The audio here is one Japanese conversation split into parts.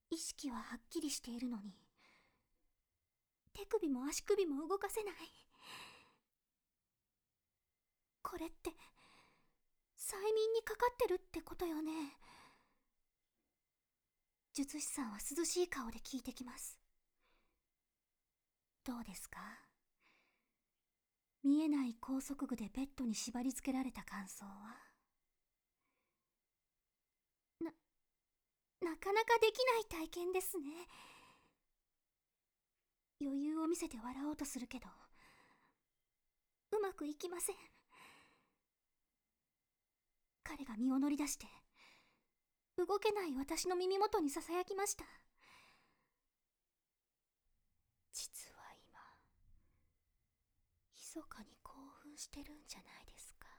意識ははっきりしているのに、手首も足首も動かせない。これって催眠にかかってるってことよね。術師さんは涼しい顔で聞いてきます。どうですか？見えない拘束具でベッドに縛り付けられた感想は？なかなかできない体験ですね。余裕を見せて笑おうとするけど、うまくいきません。彼が身を乗り出して、動けない私の耳元にささやきました。実は今、密かに興奮してるんじゃないですか。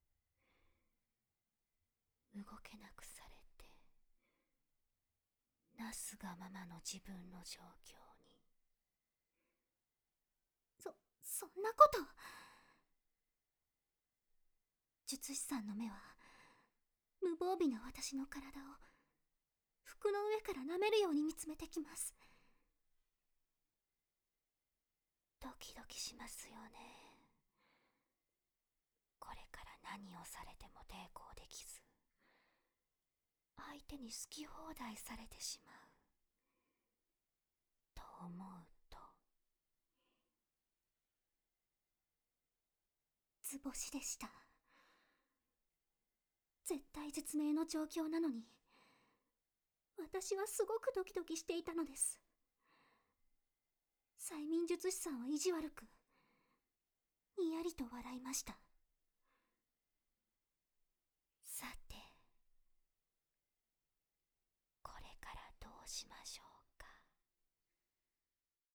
動けなくされて、なすがままの自分の状況に。そんなこと。術師さんの目は、無防備な私の体を、服の上から舐めるように見つめてきます。ドキドキしますよね。これから何をされても抵抗できず、相手に好き放題されてしまうと思うと、図星でした。絶体絶命の状況なのに、私はすごくドキドキしていたのです。催眠術師さんは意地悪く、にやりと笑いました。さて、これからどうしましょう。